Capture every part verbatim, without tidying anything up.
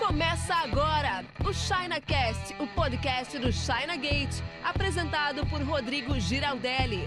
Começa agora o ChinaCast, o podcast do China Gate, apresentado por Rodrigo Giraldelli.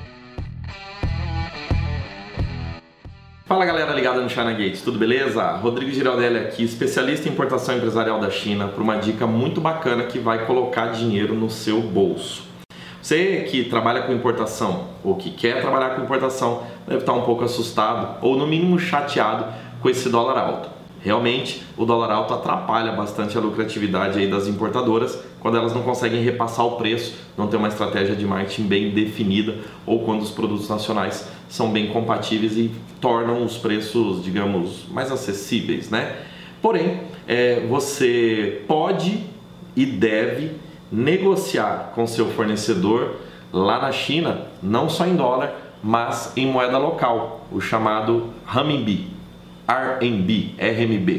Fala galera ligada no China Gate, tudo beleza? Rodrigo Giraldelli aqui, especialista em importação empresarial da China, para uma dica muito bacana que vai colocar dinheiro no seu bolso. Você que trabalha com importação ou que quer trabalhar com importação deve estar um pouco assustado ou no mínimo chateado com esse dólar alto. Realmente, o dólar alto atrapalha bastante a lucratividade aí das importadoras quando elas não conseguem repassar o preço, não tem uma estratégia de marketing bem definida ou quando os produtos nacionais são bem compatíveis e tornam os preços, digamos, mais acessíveis, né? Porém, é, você pode e deve negociar com seu fornecedor lá na China, não só em dólar, mas em moeda local, o chamado renminbi. R M B, R M B.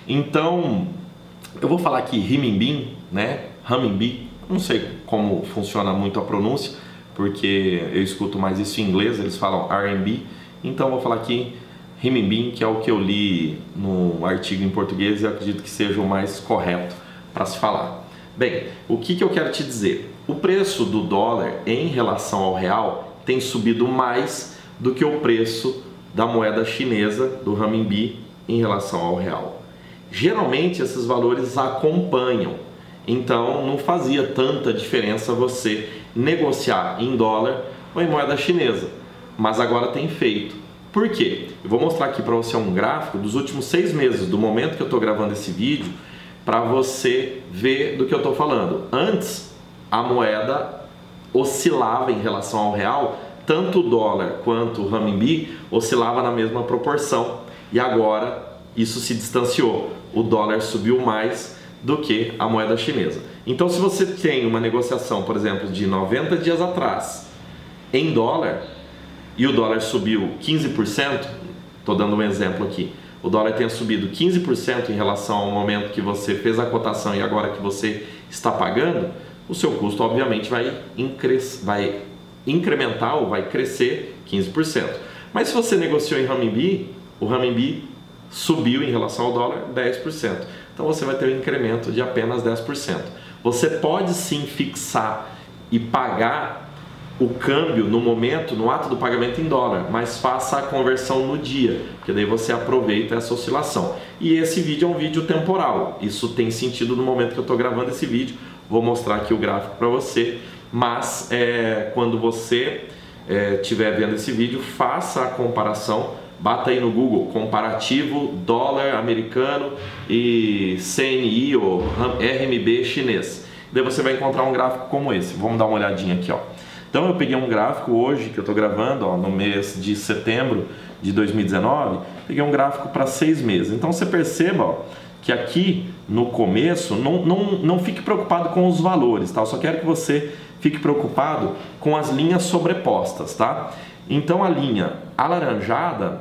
Então, eu vou falar aqui renminbi, né? Renminbi, não sei como funciona muito a pronúncia, porque eu escuto mais isso em inglês, eles falam R M B. Então, eu vou falar aqui renminbi, que é o que eu li no artigo em português e eu acredito que seja o mais correto para se falar. Bem, o que, que eu quero te dizer? O preço do dólar em relação ao real tem subido mais do que o preço da moeda chinesa, do renminbi, em relação ao real. Geralmente esses valores acompanham, então não fazia tanta diferença você negociar em dólar ou em moeda chinesa, mas agora tem feito. Por quê? Eu vou mostrar aqui para você um gráfico dos últimos seis meses, do momento que eu estou gravando esse vídeo, para você ver do que eu estou falando. Antes, a moeda oscilava em relação ao real, tanto o dólar quanto o renminbi oscilava na mesma proporção e agora isso se distanciou. O dólar subiu mais do que a moeda chinesa. Então, se você tem uma negociação, por exemplo, de noventa dias atrás em dólar e o dólar subiu quinze por cento, estou dando um exemplo aqui, o dólar tenha subido quinze por cento em relação ao momento que você fez a cotação e agora que você está pagando, o seu custo obviamente vai, incres... vai incrementar ou vai crescer quinze por cento. Mas se você negociou em renminbi, o renminbi subiu em relação ao dólar dez por cento. Então você vai ter um incremento de apenas dez por cento. Você pode sim fixar e pagar o câmbio no momento, no ato do pagamento em dólar, mas faça a conversão no dia, porque daí você aproveita essa oscilação. E esse vídeo é um vídeo temporal. Isso tem sentido no momento que eu estou gravando esse vídeo. Vou mostrar aqui o gráfico para você. Mas é, quando você estiver é, vendo esse vídeo, faça a comparação, bata aí no Google, comparativo dólar americano e C N I ou R M B chinês. Daí você vai encontrar um gráfico como esse. Vamos dar uma olhadinha aqui, ó. Então eu peguei um gráfico hoje que eu estou gravando, ó, no mês de setembro de dois mil e dezenove, peguei um gráfico para seis meses. Então você perceba, ó, que aqui no começo, não, não, não fique preocupado com os valores, tá? Eu só quero que você fique preocupado com as linhas sobrepostas, tá? Então a linha alaranjada,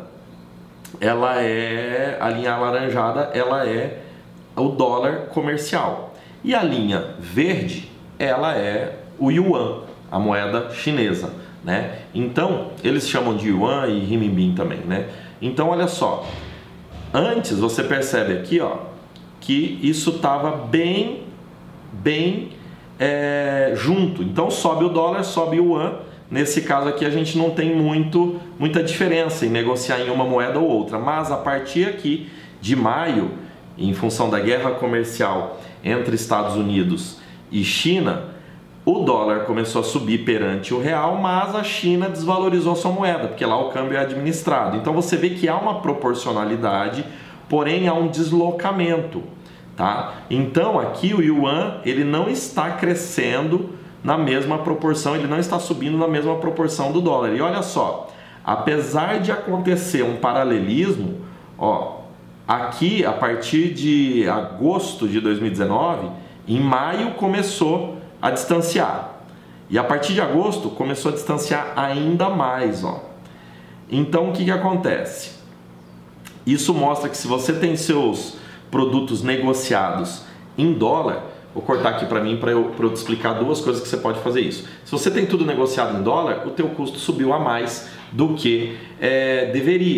ela é a linha alaranjada, ela é o dólar comercial. E a linha verde, ela é o yuan, a moeda chinesa, né? Então, eles chamam de yuan e renminbi também, né? Então, olha só, antes você percebe aqui, ó, que isso estava bem, bem é, junto. Então sobe o dólar, sobe o yuan. Nesse caso aqui a gente não tem muito, muita diferença em negociar em uma moeda ou outra. Mas a partir aqui de maio, em função da guerra comercial entre Estados Unidos e China, o dólar começou a subir perante o real, mas a China desvalorizou sua moeda, porque lá o câmbio é administrado. Então você vê que há uma proporcionalidade, porém há um deslocamento, tá? Então aqui o yuan, ele não está crescendo na mesma proporção, ele não está subindo na mesma proporção do dólar. E olha só, apesar de acontecer um paralelismo, ó, aqui a partir de agosto de dois mil e dezenove, em maio começou a distanciar. E a partir de agosto começou a distanciar ainda mais, ó. Então o que que acontece? Isso mostra que se você tem seus produtos negociados em dólar, vou cortar aqui para mim para eu, para eu te explicar duas coisas que você pode fazer isso. Se você tem tudo negociado em dólar, o teu custo subiu a mais do que é, deveria.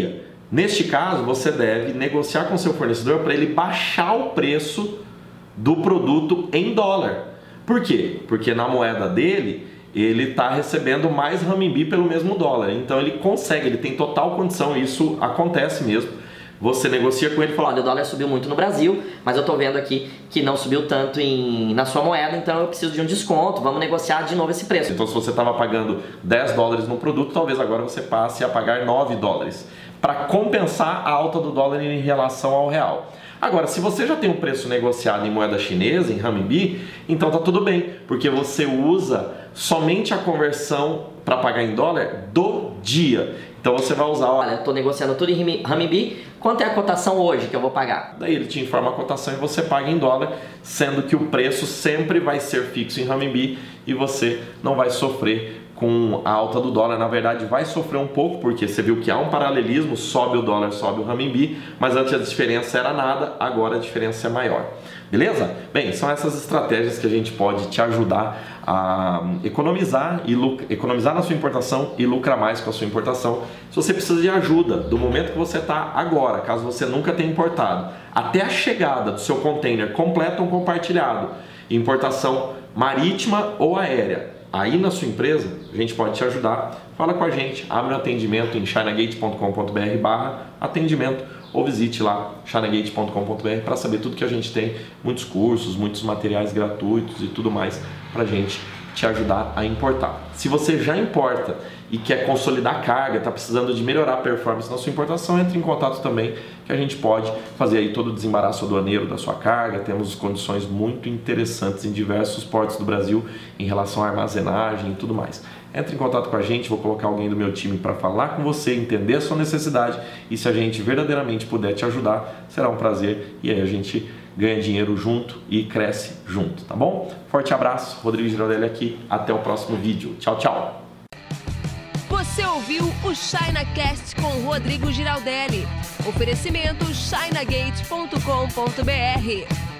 Neste caso, você deve negociar com seu fornecedor para ele baixar o preço do produto em dólar. Por quê? Porque na moeda dele, ele está recebendo mais renminbi pelo mesmo dólar. Então ele consegue, ele tem total condição, isso acontece mesmo. Você negocia com ele e fala: olha, o dólar subiu muito no Brasil, mas eu estou vendo aqui que não subiu tanto em, na sua moeda, então eu preciso de um desconto, vamos negociar de novo esse preço. Então se você estava pagando dez dólares no produto, talvez agora você passe a pagar nove dólares, para compensar a alta do dólar em relação ao real. Agora, se você já tem um preço negociado em moeda chinesa, em renminbi, então tá tudo bem, porque você usa somente a conversão para pagar em dólar do dia. Então você vai usar, olha, estou negociando tudo em renminbi, quanto é a cotação hoje que eu vou pagar? Daí ele te informa a cotação e você paga em dólar, sendo que o preço sempre vai ser fixo em renminbi e você não vai sofrer com a alta do dólar. Na verdade vai sofrer um pouco, porque você viu que há um paralelismo, sobe o dólar, sobe o renminbi, mas antes a diferença era nada, agora a diferença é maior. Beleza? Bem, são essas estratégias que a gente pode te ajudar a economizar, e economizar na sua importação e lucrar mais com a sua importação. Se você precisa de ajuda do momento que você está agora, caso você nunca tenha importado, até a chegada do seu container completo ou compartilhado, importação marítima ou aérea, aí na sua empresa, a gente pode te ajudar. Fala com a gente, abre um atendimento em chinagate ponto com ponto br barra atendimento ou visite lá chinagate ponto com ponto br para saber tudo que a gente tem, muitos cursos, muitos materiais gratuitos e tudo mais para a gente te ajudar a importar. Se você já importa e quer consolidar a carga, está precisando de melhorar a performance na sua importação, entre em contato também, que a gente pode fazer aí todo o desembaraço aduaneiro da sua carga. Temos condições muito interessantes em diversos portos do Brasil em relação à armazenagem e tudo mais. Entre em contato com a gente, vou colocar alguém do meu time para falar com você, entender a sua necessidade, e se a gente verdadeiramente puder te ajudar, será um prazer, e aí a gente ganha dinheiro junto e cresce junto, tá bom? Forte abraço, Rodrigo Giraldelli aqui, até o próximo vídeo. Tchau, tchau! Você ouviu o ChinaCast com Rodrigo Giraldelli. Oferecimento chinagate ponto com ponto br.